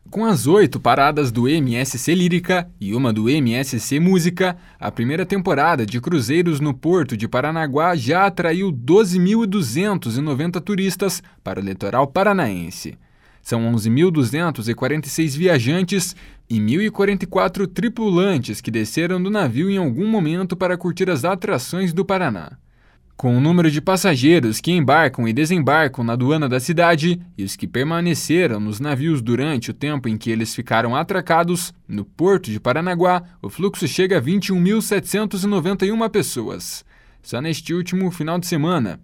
Com as 8 paradas do MSC Lírica e uma do MSC Música, a primeira temporada de cruzeiros no Porto de Paranaguá já atraiu 12.290 turistas para o litoral paranaense. São 11.246 viajantes e 1.044 tripulantes que desceram do navio em algum momento para curtir as atrações do Paraná. Com o número de passageiros que embarcam e desembarcam na aduana da cidade e os que permaneceram nos navios durante o tempo em que eles ficaram atracados, no Porto de Paranaguá, o fluxo chega a 21.791 pessoas. Só neste último final de semana,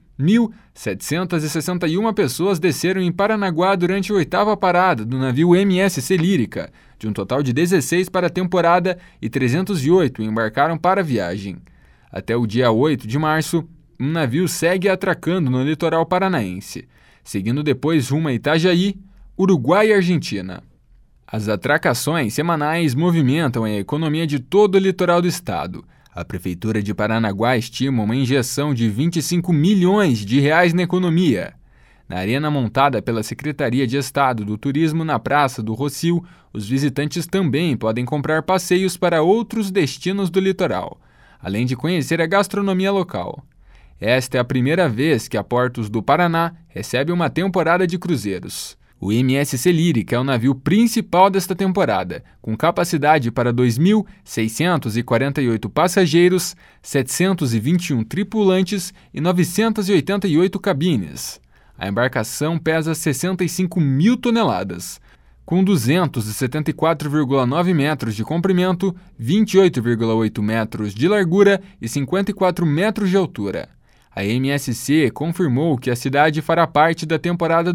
1.761 pessoas desceram em Paranaguá durante a 8ª parada do navio MSC Lírica, de um total de 16 para a temporada e 308 embarcaram para a viagem. Até o dia 8 de março, um navio segue atracando no litoral paranaense, seguindo depois rumo a Itajaí, Uruguai e Argentina. As atracações semanais movimentam a economia de todo o litoral do estado. A Prefeitura de Paranaguá estima uma injeção de R$25 milhões na economia. Na arena montada pela Secretaria de Estado do Turismo na Praça do Rossio, os visitantes também podem comprar passeios para outros destinos do litoral, além de conhecer a gastronomia local. Esta é a primeira vez que a Portos do Paraná recebe uma temporada de cruzeiros. O MSC Lírica é o navio principal desta temporada, com capacidade para 2.648 passageiros, 721 tripulantes e 988 cabines. A embarcação pesa 65 mil toneladas, com 274,9 metros de comprimento, 28,8 metros de largura e 54 metros de altura. A MSC confirmou que a cidade fará parte da temporada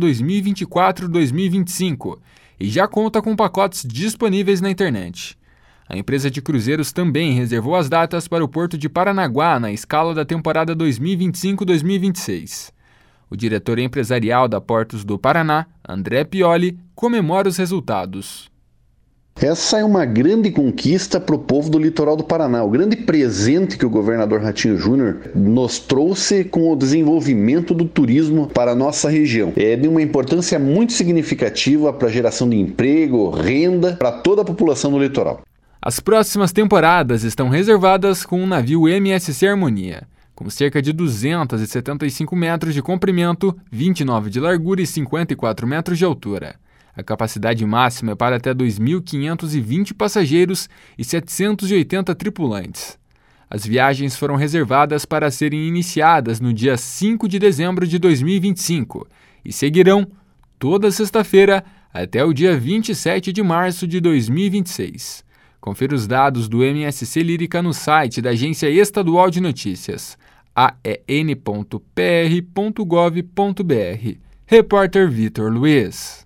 2024-2025 e já conta com pacotes disponíveis na internet. A empresa de cruzeiros também reservou as datas para o Porto de Paranaguá na escala da temporada 2025-2026. O diretor empresarial da Portos do Paraná, André Pioli, comemora os resultados. Essa é uma grande conquista para o povo do litoral do Paraná, o grande presente que o governador Ratinho Júnior nos trouxe com o desenvolvimento do turismo para a nossa região. É de uma importância muito significativa para a geração de emprego, renda para toda a população do litoral. As próximas temporadas estão reservadas com o navio MSC Harmonia, com cerca de 275 metros de comprimento, 29 de largura e 54 metros de altura. A capacidade máxima é para até 2.520 passageiros e 780 tripulantes. As viagens foram reservadas para serem iniciadas no dia 5 de dezembro de 2025 e seguirão toda sexta-feira até o dia 27 de março de 2026. Confira os dados do MSC Lírica no site da Agência Estadual de Notícias, aen.pr.gov.br. Repórter Vitor Luiz.